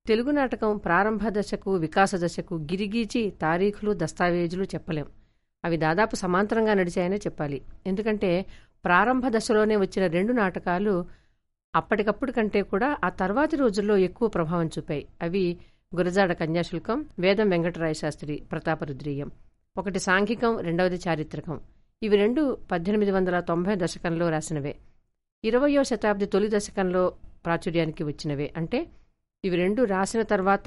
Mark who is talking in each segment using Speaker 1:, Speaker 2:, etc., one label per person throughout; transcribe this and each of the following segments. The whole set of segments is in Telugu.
Speaker 1: తెలుగు నాటకం ప్రారంభ దశకు వికాస దశకు గిరిగీచి తారీఖులు దస్తావేజులు చెప్పలేం. అవి దాదాపు సమాంతరంగా నడిచాయనే చెప్పాలి. ఎందుకంటే ప్రారంభ దశలోనే వచ్చిన 2 నాటకాలు అప్పటికప్పుడు కంటే కూడా ఆ తర్వాతి రోజుల్లో ఎక్కువ ప్రభావం చూపాయి. అవి గురజాడ కన్యాశుల్కం, వేదం వెంకటరాయ శాస్త్రి ప్రతాపరుద్రీయం. ఒకటి సాంఘికం, రెండవది చారిత్రకం. ఇవి 2 1890 దశకంలో రాసినవే. 20వ శతాబ్ది తొలి దశకంలో ప్రాచుర్యానికి వచ్చినవే. అంటే ఇవి 2 రాసిన తర్వాత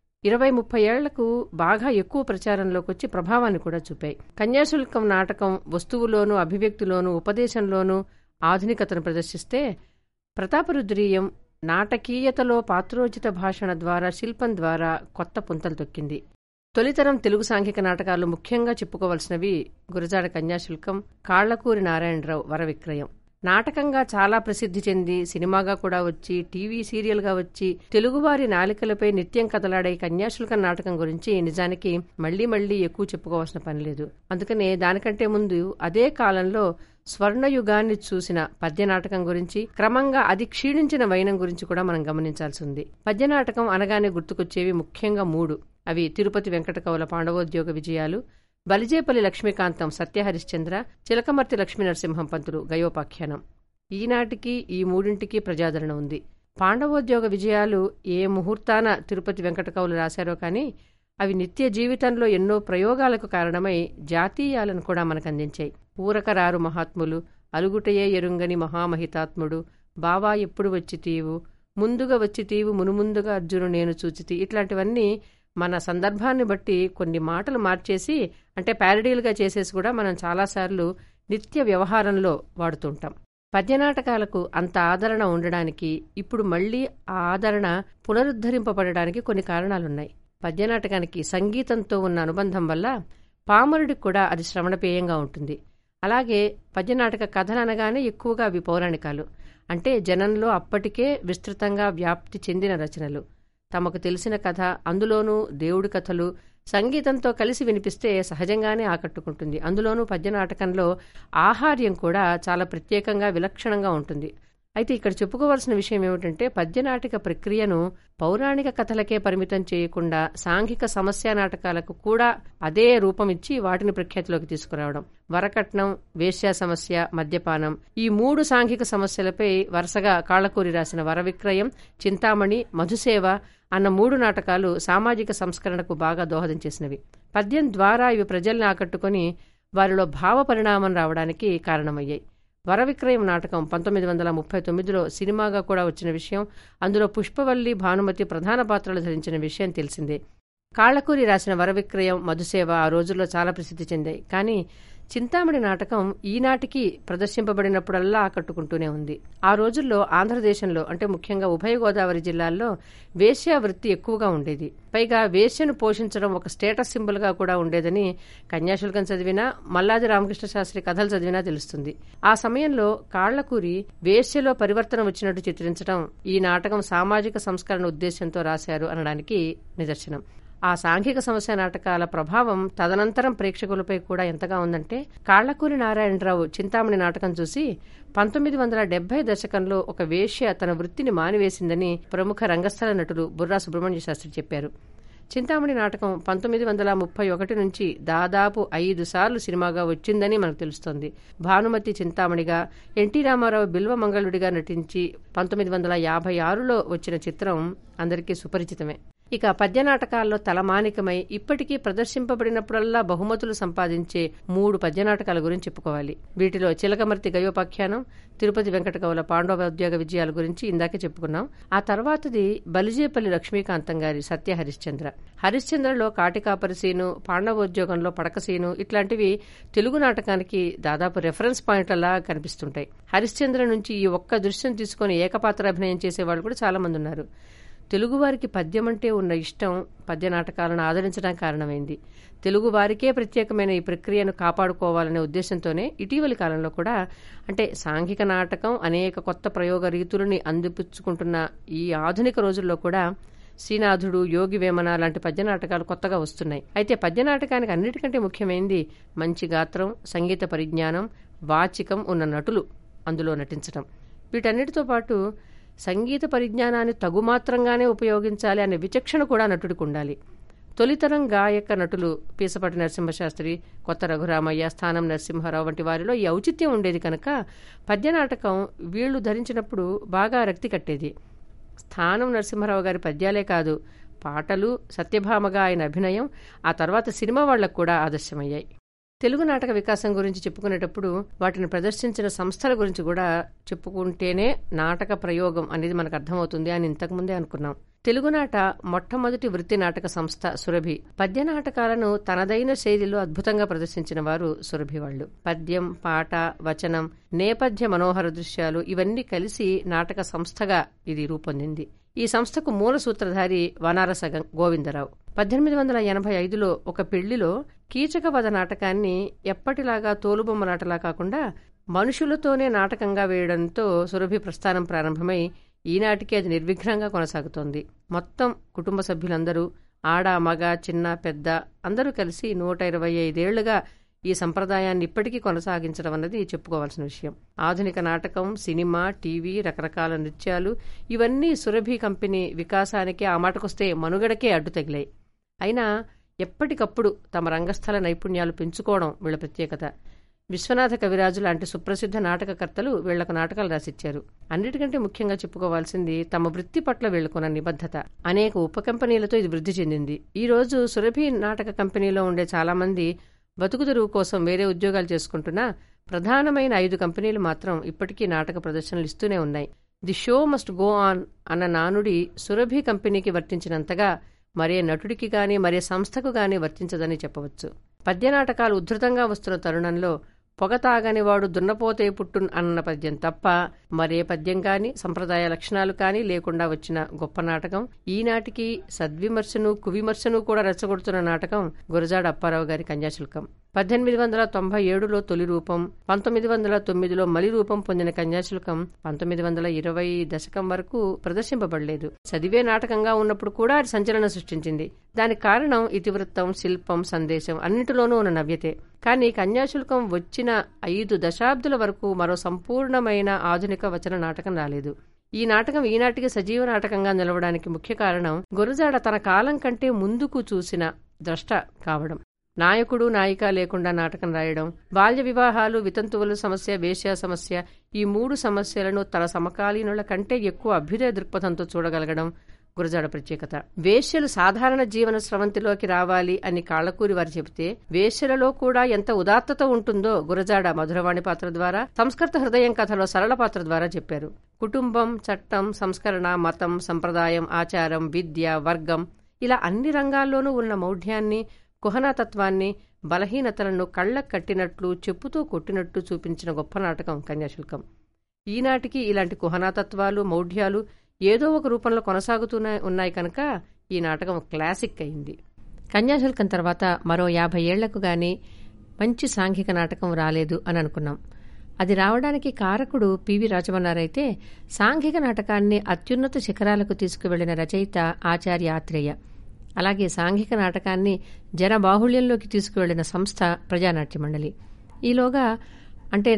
Speaker 1: 20-30 ఏళ్లకు బాగా ఎక్కువ ప్రచారంలోకి వచ్చి ప్రభావాన్ని కూడా చూపాయి. కన్యాశుల్కం నాటకం వస్తువులోనూ అభివ్యక్తిలోనూ ఉపదేశంలోనూ ఆధునికతను ప్రదర్శిస్తే, ప్రతాపరుద్రీయం నాటకీయతలో పాత్రోచిత భాషణ ద్వారా శిల్పం ద్వారా కొత్త పుంతలు తొక్కింది. తొలితరం తెలుగు సాంఘిక నాటకాలు ముఖ్యంగా చెప్పుకోవలసినవి గురజాడ కన్యాశుల్కం, కాళ్లకూరి నారాయణరావు వరవిక్రయం. నాటకంగా చాలా ప్రసిద్ధి చెంది సినిమాగా కూడా వచ్చి టీవీ సీరియల్గా వచ్చి తెలుగువారి నాలికలపై నిత్యం కదలాడే కన్యాశుల్కం నాటకం గురించి నిజానికి మళ్లీ ఎక్కువ చెప్పుకోవాల్సిన పని లేదు. అందుకనే దానికంటే ముందు అదే కాలంలో స్వర్ణయుగాన్ని చూసిన పద్యనాటకం గురించి, క్రమంగా అది క్షీణించిన వైనం గురించి కూడా మనం గమనించాల్సి ఉంది. పద్యనాటకం అనగానే గుర్తుకొచ్చేవి ముఖ్యంగా 3. అవి తిరుపతి వెంకట కవుల పాండవోద్యోగ విజయాలు, బలిజేపల్లి లక్ష్మీకాంతం సత్యహరిశ్చంద్ర, చిలకమర్తి లక్ష్మీనరసింహం పంతులు గయోపాఖ్యానం. ఈనాటికి ఈ 3ంటికి ప్రజాదరణ ఉంది. పాండవోద్యోగ విజయాలు ఏ ముహూర్తాన తిరుపతి వెంకట కవులు రాశారో కానీ అవి నిత్య జీవితంలో ఎన్నో ప్రయోగాలకు కారణమై జాతీయాలను కూడా మనకందించాయి. ఊరకరారు మహాత్ములు, అలుగుటయే ఎరుంగని మహామహితాత్ముడు, బావా ఎప్పుడు వచ్చితీవు, ముందుగా వచ్చితీవు మునుముందుగా అర్జును నేను చూచితి, ఇట్లాంటివన్నీ మన సందర్భాన్ని బట్టి కొన్ని మాటలు మార్చేసి, అంటే ప్యారడీలుగా చేసేసి కూడా మనం చాలాసార్లు నిత్య వ్యవహారంలో వాడుతుంటాం. పద్యనాటకాలకు అంత ఆదరణ ఉండడానికి, ఇప్పుడు మళ్లీ ఆ ఆదరణ పునరుద్ధరింపబడడానికి కొన్ని కారణాలున్నాయి. పద్యనాటకానికి సంగీతంతో ఉన్న అనుబంధం వల్ల పామరుడికి కూడా అది శ్రవణపేయంగా ఉంటుంది. అలాగే పద్యనాటక కథలు అనగానే ఎక్కువగా అవి పౌరాణికాలు, అంటే జనంలో అప్పటికే విస్తృతంగా వ్యాప్తి చెందిన రచనలు. తమకు తెలిసిన కథ, అందులోనూ దేవుడి కథలు సంగీతంతో కలిసి వినిపిస్తే సహజంగానే ఆకట్టుకుంటుంది. అందులోనూ పద్యనాటకంలో ఆహార్యం కూడా చాలా ప్రత్యేకంగా విలక్షణంగా ఉంటుంది. అయితే ఇక్కడ చెప్పుకోవాల్సిన విషయం ఏమిటంటే, పద్యనాటక ప్రక్రియను పౌరాణిక కథలకే పరిమితం చేయకుండా సాంఘిక సమస్యా నాటకాలకు కూడా అదే రూపమిచ్చి వాటిని ప్రఖ్యాతిలోకి తీసుకురావడం. వరకట్నం, వేశ్యా సమస్య, మద్యపానం, ఈ 3 సాంఘిక సమస్యలపై వరుసగా కాళ్లకూరి రాసిన వరవిక్రయం, చింతామణి, మధుసేవ అన్న 3 నాటకాలు సామాజిక సంస్కరణకు బాగా దోహదం చేసినవి. పద్యం ద్వారా ఇవి ప్రజల్ని ఆకట్టుకుని వారిలో భావ పరిణామం రావడానికి కారణమయ్యాయి. వరవిక్రయం నాటకం 1939లో సినిమాగా కూడా వచ్చిన విషయం, అందులో పుష్పవల్లి, భానుమతి ప్రధాన పాత్రలు ధరించిన విషయం తెలిసిందే. కాళ్లకూరి రాసిన వరవిక్రయం, మధుసేవ ఆ రోజుల్లో చాలా ప్రసిద్ధి చెందాయి. కానీ చింతామణి నాటకం ఈనాటికి ప్రదర్శింపబడినప్పుడల్లా ఆకట్టుకుంటూనే ఉంది. ఆ రోజుల్లో ఆంధ్రదేశంలో, అంటే ముఖ్యంగా ఉభయ గోదావరి జిల్లాల్లో వేశ్యా వృత్తి ఎక్కువగా ఉండేది. పైగా వేశ్యను పోషించడం ఒక స్టేటస్ సింబల్గా కూడా ఉండేదని కన్యాశుల్కం చదివినా, మల్లాది రామకృష్ణ శాస్త్రి కథలు చదివినా తెలుస్తుంది. ఆ సమయంలో కాళ్లకూరి వేశ్యలో పరివర్తన వచ్చినట్టు చిత్రించడం ఈ నాటకం సామాజిక సంస్కరణ ఉద్దేశంతో రాశారు అనడానికి నిదర్శనం. ఆ సాంఘిక సమస్య నాటకాల ప్రభావం తదనంతరం ప్రేక్షకులపై కూడా ఎంతగా ఉందంటే, కాళ్లకూరి నారాయణరావు చింతామణి నాటకం చూసి 1970 దశకంలో ఒక వేశ్య తన వృత్తిని మానివేసిందని ప్రముఖ రంగస్థల నటులు బుర్రా సుబ్రహ్మణ్య శాస్త్రి చెప్పారు. చింతామణి నాటకం 1931 నుంచి దాదాపు 5 సార్లు సినిమాగా వచ్చిందని మనకు తెలుస్తోంది. భానుమతి చింతామణిగా, ఎన్టీ రామారావు బిల్వమంగళుడిగా నటించి 1956లో వచ్చిన చిత్రం అందరికీ సుపరిచితమే. ఇక పద్యనాటకాల్లో తలమానికమై ఇప్పటికీ ప్రదర్శింపబడినప్పుడల్లా బహుమతులు సంపాదించే 3 పద్యనాటకాల గురించి చెప్పుకోవాలి. వీటిలో చిలకమర్తి గయోపాఖ్యానం, తిరుపతి వెంకట కవుల పాండవోద్యోగ విజయాల గురించి ఇందాకే చెప్పుకున్నాం. ఆ తర్వాతది బలిజేపల్లి లక్ష్మీకాంతం గారి సత్యహరిశ్చంద్ర. హరిశ్చంద్రలో కాటికాపరి సీను, పాండవోద్యోగంలో పడక సీను, ఇట్లాంటివి తెలుగు నాటకానికి దాదాపు రెఫరెన్స్ పాయింట్లలా కనిపిస్తుంటాయి. హరిశ్చంద్ర నుంచి ఈ ఒక్క దృశ్యం తీసుకుని ఏకపాత్ర అభినయం చేసేవాళ్ళు కూడా చాలా మంది ఉన్నారు. తెలుగువారికి పద్యమంటే ఉన్న ఇష్టం పద్యనాటకాలను ఆదరించడానికి కారణమైంది. తెలుగువారికే ప్రత్యేకమైన ఈ ప్రక్రియను కాపాడుకోవాలనే ఉద్దేశంతోనే ఇటీవలి కాలంలో కూడా, అంటే సాంఘిక నాటకం అనేక కొత్త ప్రయోగ రీతులని అందిపుచ్చుకుంటున్న ఈ ఆధునిక రోజుల్లో కూడా శ్రీనాథుడు, యోగి వేమన లాంటి పద్యనాటకాలు కొత్తగా వస్తున్నాయి. అయితే పద్యనాటకానికి అన్నిటికంటే ముఖ్యమైనది మంచి గాత్రం, సంగీత పరిజ్ఞానం, వాచికం ఉన్న నటులు అందులో నటించడం. వీటన్నిటితో పాటు సంగీత పరిజ్ఞానాన్ని తగుమాత్రంగానే ఉపయోగించాలి అనే విచక్షణ కూడా నటుడికి ఉండాలి. తొలితరం గాయక నటులు పీసపాటి నరసింహశాస్త్రి, కొత్త రఘురామయ్య, స్థానం నరసింహారావు వంటి వారిలో ఈ ఔచిత్యం ఉండేది కనుక పద్యనాటకం వీళ్లు ధరించినప్పుడు బాగా రక్తి కట్టేది. స్థానం నరసింహారావు గారి పద్యాలే కాదు, పాటలు, సత్యభామగా ఆయన అభినయం ఆ తర్వాత సినిమా వాళ్లకు కూడా ఆదర్శమయ్యాయి. తెలుగు నాటక వికాసం గురించి చెప్పుకునేటప్పుడు వాటిని ప్రదర్శించిన సంస్థల గురించి కూడా చెప్పుకుంటేనే నాటక ప్రయోగం అనేది మనకు అర్థమవుతుంది అని ఇంతకుముందే అనుకున్నాం. తెలుగునాట మొట్టమొదటి వృత్తి నాటక సంస్థ సురభి. పద్య నాటకాలను తనదైన శైలిలో అద్భుతంగా ప్రదర్శించిన వారు సురభి వాళ్ళు. పద్యం, పాట, వచనం, నేపథ్య మనోహర దృశ్యాలు ఇవన్నీ కలిసి నాటక సంస్థగా ఇది రూపొందింది. ఈ సంస్థకు మూల సూత్రధారి వనారస గోవిందరావు. 1885లో ఒక పెళ్లిలో కీచకవధ నాటకాన్ని ఎప్పటిలాగా తోలుబొమ్మలాటలా కాకుండా మనుషులతోనే నాటకంగా వేయడంతో సురభి ప్రస్థానం ప్రారంభమై ఈనాటికి అది నిర్విఘ్నంగా కొనసాగుతోంది. మొత్తం కుటుంబ సభ్యులందరూ, ఆడ, మగ, చిన్న, పెద్ద అందరూ కలిసి 125 ఏళ్లుగా ఈ సంప్రదాయాన్ని ఇప్పటికీ కొనసాగించడం అన్నది చెప్పుకోవాల్సిన విషయం. ఆధునిక నాటకం, సినిమా, టీవీ, రకరకాల నృత్యాలు ఇవన్నీ సురభి కంపెనీ వికాసానికి, ఆ మాటకొస్తే మనుగడకే అడ్డు తగిలాయి. అయినా ఎప్పటికప్పుడు తమ రంగస్థల నైపుణ్యాలు పెంచుకోవడం వీళ్ల ప్రత్యేకత. విశ్వనాథ కవిరాజు లాంటి సుప్రసిద్ధ నాటకకర్తలు వీళ్లకు నాటకాలు రాసిచ్చారు. అన్నిటికంటే ముఖ్యంగా చెప్పుకోవాల్సింది తమ వృత్తి పట్ల వీళ్లకున్న నిబద్ధత. అనేక ఉపకంపెనీలతో ఇది వృద్ధి చెందింది. ఈ రోజు సురభి నాటక కంపెనీలో ఉండే చాలామంది బతుకుదెరువు కోసం వేరే ఉద్యోగాలు చేసుకుంటున్నా ప్రధానమైన 5 కంపెనీలు మాత్రం ఇప్పటికీ నాటక ప్రదర్శనలు ఇస్తూనే ఉన్నాయి. The show must go on అన్న నానుడి సురభి కంపెనీకి వర్తించినంతగా మరే నటుడికి గాని మరే సంస్థకు గాని వర్తించదని చెప్పవచ్చు. పద్యనాటకాలు ఉద్ధృతంగా వస్తున్న తరుణంలో పొగ తాగని వాడు దున్నపోతే పుట్టున్ అన్న పద్యం తప్ప మరే పద్యం కాని, సంప్రదాయ లక్షణాలు కాని లేకుండా వచ్చిన గొప్ప నాటకం, ఈనాటికి సద్విమర్శను కువిమర్శను కూడా రెచ్చగొడుతున్న నాటకం గురజాడ అప్పారావు గారి కన్యాశుల్కం. 1897లో తొలి రూపం, 1909లో మలి రూపం పొందిన కన్యాశుల్కం 1920 దశకం వరకు ప్రదర్శింపబడలేదు. చదివే నాటకంగా ఉన్నప్పుడు కూడా అది సంచలనం సృష్టించింది. దానికి కారణం ఇతివృత్తం, శిల్పం, సందేశం అన్నింటిలోనూ ఉన్న నవ్యతే. కానీ కన్యాశుల్కం వచ్చిన 5 దశాబ్దుల వరకు మరో సంపూర్ణమైన ఆధునిక వచన నాటకం రాలేదు. ఈ నాటకం ఈనాటికి సజీవ నాటకంగా నిలవడానికి ముఖ్య కారణం గురజాడ తన కాలం కంటే ముందుకు చూసిన ద్రష్ట కావడం. నాయకుడు, నాయిక లేకుండా నాటకం రాయడం, బాల్య వివాహాలు, వితంతువుల సమస్య, వేశ్య సమస్య ఈ 3 సమస్యలను తన సమకాలీనుల కంటే ఎక్కువ అభ్యుదయ దృక్పథంతో చూడగలగడం గురజాడ ప్రత్యేకత. వేశ్యలు సాధారణ జీవన స్రవంతిలోకి రావాలి అని కాళ్లకూరి వారు చెబితే వేశ్యలలో కూడా ఎంత ఉదాత్తత ఉంటుందో గురజాడ మధురవాణి పాత్ర ద్వారా, సంస్కృత హృదయం కథలో సరళ పాత్ర ద్వారా చెప్పారు. కుటుంబం, చట్టం, సంస్కరణ, మతం, సంప్రదాయం, ఆచారం, విద్య, వర్గం ఇలా అన్ని రంగాల్లోనూ ఉన్న మౌఢ్యాన్ని, కుహనాతత్వాన్ని, బలహీనతలను కళ్లకు కట్టినట్లు, చెప్పుతో కొట్టినట్టు చూపించిన గొప్ప నాటకం కన్యాశుల్కం. ఈనాటికి ఇలాంటి కుహనాతత్వాలు, మౌఢ్యాలు ఏదో ఒక రూపంలో కొనసాగుతూనే ఉన్నాయి కనుక ఈ నాటకం క్లాసిక్ అయింది. కన్యాశుల్కం తర్వాత మరో 50 ఏళ్లకు గాని మంచి సాంఘిక నాటకం రాలేదు అని అనుకున్నాం. అది రావడానికి కారకుడు పివి రాజమన్నారైతే సాంఘిక నాటకాన్ని అత్యున్నత శిఖరాలకు తీసుకువెళ్లిన రచయిత ఆచార్య ఆత్రేయ. అలాగే సాంఘిక నాటకాన్ని జనబాహుళ్యంలోకి తీసుకువెళ్లిన సంస్థ ప్రజానాట్య మండలి. ఈలోగా అంటే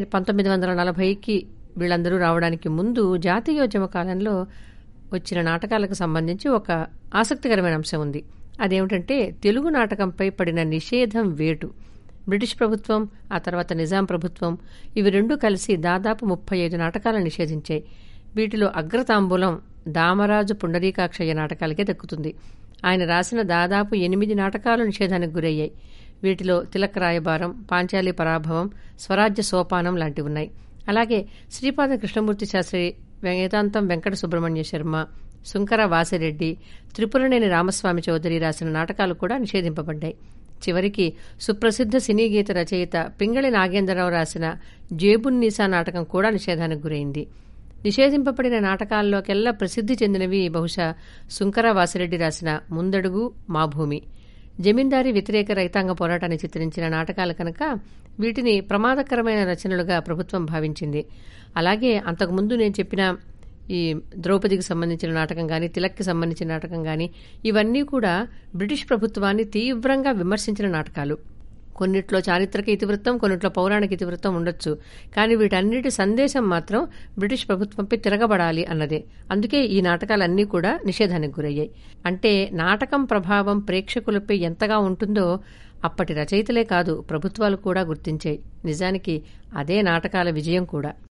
Speaker 1: 1940కి వీళ్ళందరూ రావడానికి ముందు జాతీయోద్యమ కాలంలో వచ్చిన నాటకాలకు సంబంధించి ఒక ఆసక్తికరమైన అంశం ఉంది. అదేమిటంటే తెలుగు నాటకంపై పడిన నిషేధం వేటు. బ్రిటిష్ ప్రభుత్వం, ఆ తర్వాత నిజాం ప్రభుత్వం ఇవి రెండూ కలిసి దాదాపు 35 నాటకాలను నిషేధించాయి. వీటిలో అగ్రతాంబూలం దామరాజు పుండరీకాక్షయ్య నాటకాలకే దక్కుతుంది. ఆయన రాసిన దాదాపు 8 నాటకాలు నిషేధానికి గురయ్యాయి. వీటిలో తిలక్ రాయబారం, పాంచాలి పరాభవం, స్వరాజ్య సోపానం లాంటివున్నాయి. అలాగే శ్రీపాద కృష్ణమూర్తి శాస్త్రి, వేదాంతం వెంకట సుబ్రహ్మణ్య శర్మ, సుంకర వాసిరెడ్డి, త్రిపురనేని రామస్వామి చౌదరి రాసిన నాటకాలు కూడా నిషేధింపబడ్డాయి. చివరికి సుప్రసిద్ధ సినీ గీత రచయిత పింగళి నాగేంద్రరావు రాసిన జేబున్నీసా నాటకం కూడా నిషేధానికి గురైంది. నిషేధింపబడిన నాటకాల్లోకెల్లా ప్రసిద్ధి చెందినవి బహుశా సుంకర వాసిరెడ్డి రాసిన ముందడుగు, మా భూమి. జమీందారీ వ్యతిరేక రైతాంగ పోరాటాన్ని చిత్రించిన నాటకాలు కనుక వీటిని ప్రమాదకరమైన రచనలుగా ప్రభుత్వం భావించింది. అలాగే అంతకుముందు నేను చెప్పిన ఈ ద్రౌపదికి సంబంధించిన నాటకం కానీ, తిలక్కి సంబంధించిన నాటకం కానీ ఇవన్నీ కూడా బ్రిటిష్ ప్రభుత్వాన్ని తీవ్రంగా విమర్శించిన నాటకాలు. కొన్నిట్లో చారిత్రక ఇతివృత్తం, కొన్నిట్లో పౌరాణిక ఇతివృత్తం ఉండొచ్చు. కానీ వీటన్నిటి సందేశం మాత్రం బ్రిటిష్ ప్రభుత్వంపై తిరగబడాలి అన్నదే. అందుకే ఈ నాటకాలన్నీ కూడా నిషేధానికి గురయ్యాయి. అంటే నాటకం ప్రభావం ప్రేక్షకులపై ఎంతగా ఉంటుందో అప్పటి రచయితలే కాదు ప్రభుత్వాలు కూడా గుర్తించాయి. నిజానికి అదే నాటకాల విజయం కూడా.